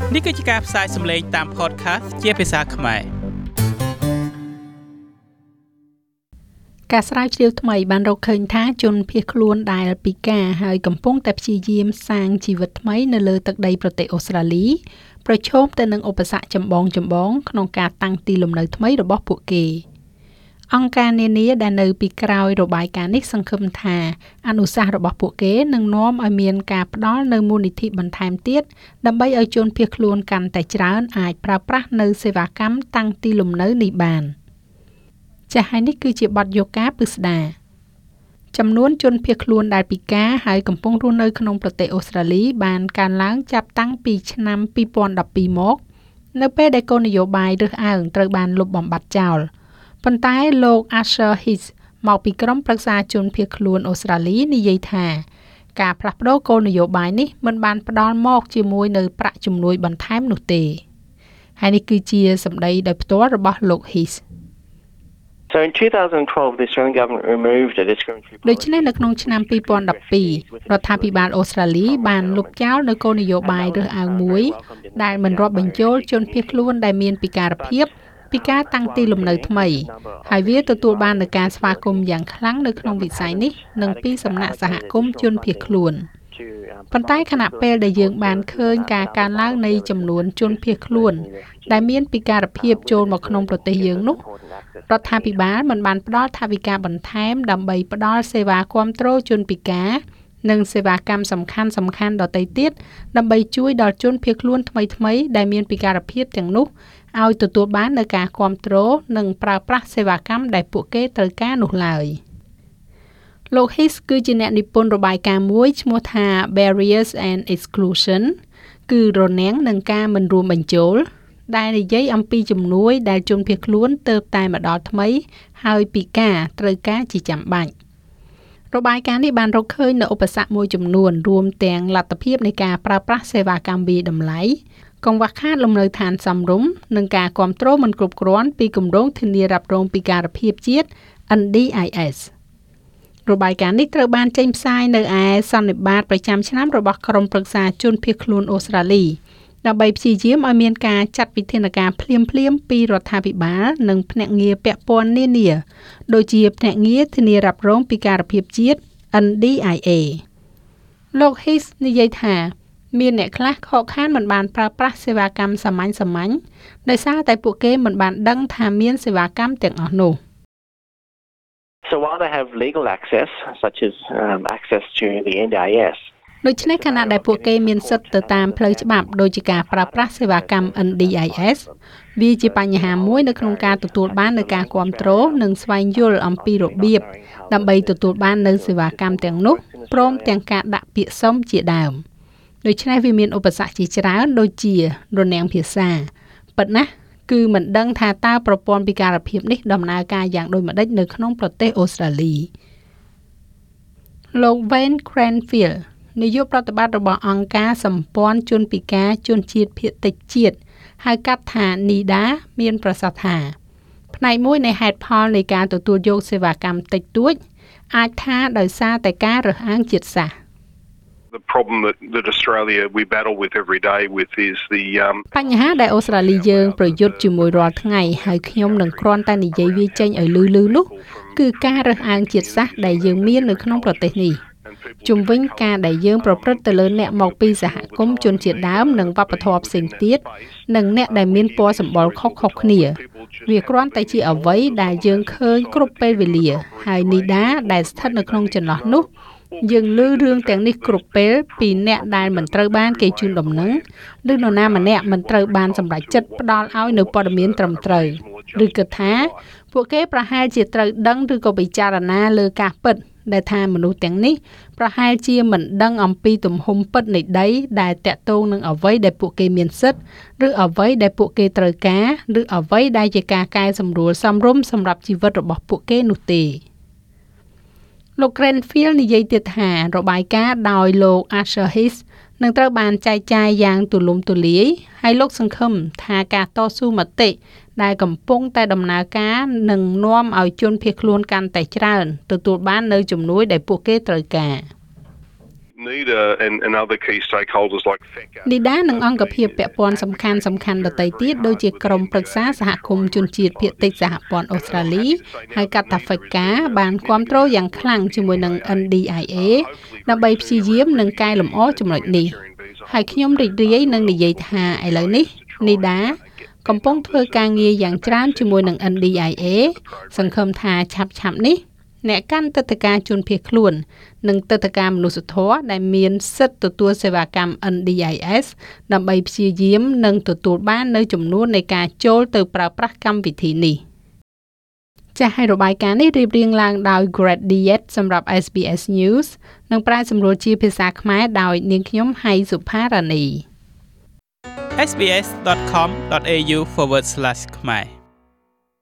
នេះគឺជាការផ្សាយសម្លេងតាម podcast ជាភាសាខ្មែរការស្រាវជ្រាវថ្មីបានរកឃើញថាជនភៀសខ្លួនដែលពិការហើយកំពុងតែព្យាយាមសាងជីវិតថ្មីនៅលើទឹកដីប្រទេសអូស្ត្រាលីប្រឈមទៅនឹងឧបសគ្គចម្បងក្នុងការតាំងទីលំនៅថ្មីរបស់ពួកគេអង្គការនានាដែលនៅពីក្រោយរបាយការណ៍នេះសង្ឃឹមថាអនុសាសន៍របស់ពួកគេនឹងនាំឲ្យមានការផ្ដល់នូវមូលនិធិបន្ថែមទៀតដើម្បីឲ្យជនភៀសខ្លួនកាន់តែច្រើនអាចប្រើប្រាស់នៅសេវាកម្មតាំងទីលំនៅនេះបានចា៎ហើយនេះគឺជាបទយកការពិស្ដាចំនួនជនភៀសខ្លួនដែលពិការហើយកំពុងរស់នៅក្នុងប្រទេសអូស្ត្រាលីបានកើនឡើងចាប់តាំងពីឆ្នាំ2012មកនៅពេលដែលគោលនយោបាយរើសអើងត្រូវបានលុបបំបាត់ចោលប៉ុន្តែលោក Asher Hicks មកពីក្រុមប្រឹក្សាជនភៀសខ្លួនអូស្ត្រាលីនិយាយថាការផ្លាស់ប្ដូរគោលនយោបាយនេះមិនបានផ្ដល់មកជាមួយនៅប្រាក់ជំនួយបន្ថែមនោះទេហើយនេះគឺជាសម្ដីដោយផ្ទាល់របស់លោក Hicks So in 2012 the Australian government removed a discriminatory policy ដូច្នេះនៅក្នុងឆ្នាំ2012រដ្ឋាភិបាលអូស្ត្រាលីបានលុបចោលនូវគោលនយោបាយរើសអើងមួយដែលមិនរាប់បញ្ចូលជនភៀសខ្លួនដែលមានពិការភាពពីការតាំងទីលំនៅថ្មីហើយវាទទួលបាននូវការស្វាគមន៍យ៉ាងខ្លាំងនៅក្នុងវិស័យនេះនិងពីសំណាក់សហគមន៍ជនភៀសខ្លួនប៉ុន្តែខណៈពេលដែលយើងបានឃើញការកើនឡើងនៃចំនួនជនភៀសខ្លួនដែលមានពិការភាពចូលមកក្នុងប្រទេសយើងនោះរដ្ឋាភិបាលមិនបានផ្ដល់ថវិកាបន្ថែមដើម្បីផ្ដល់សេវាគាំទ្រជនពិការនិងសេវាកម្មសំខាន់ៗដទៃទៀតដើម្បីជួយដល់ជនភៀសខ្លួនថ្មីៗដែលមានពិការភាពទាំងនោះឲ្យទទួលបាននូវការគាំទ្រនិងប្រើប្រាស់សេវាកម្មដែលពួកគេត្រូវការនោះឡើយលោក Hicks គឺជាអ្នកនិពន្ធរបាយការណ៍មួយឈ្មោះថា Barriers and Exclusion គឺរនាំងនឹងការមិនរួមបញ្ចូលដែលនិយាយអំពីជំនួយដែលជនភៀសខ្លួនទើបតែមកដល់ថ្មីហើយពិការត្រូវការជាចាំបាច់របាយការណ៍នេះបានរកឃើញនូវឧបសគ្គមួយចំនួនរួមទាំងលទ្ធភាពនៃការប្រើប្រាស់សេវាកម្មវាយតម្លៃកង្វះខាតលំនៅឋានសមរម្យនិងការគាំទ្រមិនគ្រប់គ្រាន់ពីគម្រោងធានារ៉ាប់រងពិការភាពជាតិ NDIS របាយការណ៍នេះត្រូវបានចេញផ្សាយនៅឯសន្និបាតប្រចាំឆ្នាំរបស់ក្រុមប្រឹក្សាជនភៀសខ្លួនអូស្ត្រាលីដើម្បីព្យាយាមឲ្យមានការចាត់វិធានការភ្លាមៗពីរដ្ឋាភិបាលនិងភ្នាក់ងារពាក់ព័ន្ធនានាដូចជាភ្នាក់ងារធានារ៉ាប់រងពិការភាពជាតិ NDIA លោក Hicks និយាយថាមានអ្នកខ្លះខកខានមិនបានប្រើប្រាស់សេវាកម្មសាមញ្ញៗដោយសារតែពួកគេមិនបានដឹងថាមានសេវាកម្មទាំងអស់នោះ So while they have legal access such as access to the NDIS ដូច្នេះខណៈដែលពួកគេមានសិទ្ធិទៅតាមផ្លូវច្បាប់ដូចជាការប្រើប្រាស់សេវាកម្ម NDIS វាជាបញ្ហាមួយនៅក្នុងការទទួលបាននូវការគាំទ្រនិងស្វែងយល់អំពីរបៀបដើម្បីទទួលបាននូវសេវាកម្មទាំងនោះព្រមទាំងការដាក់ពាក្យសុំជាដើមដូច្នេះវាមានឧបសគ្គជាច្រើនដូចជារនាំងភាសាពិតណាស់គឺមិនដឹងថាតើប្រព័ន្ធពិការភាពនេះដំណើរការយ៉ាងដូចម្តេចនៅក្នុងប្រទេសអូស្ត្រាលីលោក Wayne Cranfield នាយកប្រតិបត្តិរបស់អង្គការសម្ព័ន្ធជនពិការជនជាតិភាគតិចជាតិហៅកាត់ថា NIDA មានប្រសាសន៍ថាផ្នែកមួយនៃហេតុផលនៃការទទួលយកសេវាកម្មតិចតួចអាចថាដោយសារតែការរើសអើងជាតិសាសន៍ The problem that Australia we battle with every day with is the បញ្ហាដែលអូស្ត្រាលីយើងប្រយុទ្ធជាមួយរាល់ថ្ងៃហើយខ្ញុំនឹងគ្រាន់តែនិយាយវាចេញឲ្យលឺនោះគឺការរើសអើងជាតិសាសន៍ដែលយើងមាននៅក្នុងប្រទេសនេះជុំវិញការដែលយើងប្រព្រឹត្តទៅលើអ្នកមកពីសហគមន៍ជនជាតិដើមនិងវប្បធម៌ផ្សេងទៀតនិងអ្នកដែលមានពណ៌សម្បុរខុសៗគ្នាវាគ្រាន់តែជាអ្វីដែលយើងឃើញគ្រប់ពេលវេលាហើយNIDAដែលស្ថិតនៅក្នុងចន្លោះនោះយើងឮរឿងទាំងនេះគ្រប់ពេលពីអ្នកដែលមិនត្រូវបានគេជូនដំណឹងឬនរណាម្នាក់មិនត្រូវបានសម្រេចចិត្តផ្ដល់ឲ្យនៅព័ត៌មានត្រឹមត្រូវឬគិតថាពួកគេប្រហែលជាត្រូវដឹងឬក៏ពិចារណាលើការពិតដែលថាមនុស្សទាំងនេះប្រហែលជាមិនដឹងអំពីទំហំពិតនៃដីដែលតាក់ទងនឹងអ្វីដែលពួកគេមានសិទ្ធិឬអ្វីដែលពួកគេត្រូវការឬអ្វីដែលជាការកែសម្រួលសមរម្យសម្រាប់ជីវិតរបស់ពួកគេនោះទេលោក Cranfield និយាយទៀតថារបាយការណ៍ដោយលោក Asher Hicks នឹងត្រូវបានចែកចាយយ៉ាងទូលំទូលាយហើយលោកសង្ឃឹមថាការតស៊ូមតិដែលកំពុងតែដំណើរការនឹងនាំឲ្យជនភៀសខ្លួនកាន់តែច្រើនទទួលបាននៅជំនួយដែលពួកគេត្រូវការ NIDA and other key stakeholders like FECA នីដានិងអង្គភាពពាក់ព័ន្ធសំខាន់ដទៃទៀតដូចជាក្រុមប្រឹក្សាសហគមន៍ជនជាតិភាគតិចសហព័ន្ធអូស្ត្រាលីហៅកាត់ថា FECA បានគាំទ្រយ៉ាងខ្លាំងជាមួយនឹង NDIA ដើម្បីព្យាយាមនិងកែលម្អចំណុចនេះហើយខ្ញុំរីករាយនឹងនិយាយថាឥឡូវនេះនីដាកំពុងធ្វើការងារយ៉ាងច្រើនជាមួយនឹង NDIA សង្ឃឹមថាឆាប់នេះអ្នកកាន់ទឹកដីការជនភៀសខ្លួននិងទឹកដីការមនុស្សធម៌ដែលមានសិទ្ធិទទួលសេវាកម្ម NDIS ដើម្បីព្យាយាមនិងទទួលបាននៅចំនួននៃការចូលទៅប្រើប្រាស់កម្មវិធីនេះចាស់ឲ្យរបាយការណ៍នេះរៀបរៀងឡើងដោយ Greg Diet សម្រាប់ SBS News និងប្រែសម្រួលជាភាសាខ្មែរដោយនាងខ្ញុំហៃសុផារ៉ានី sbs.com.au/ ខ្មែរ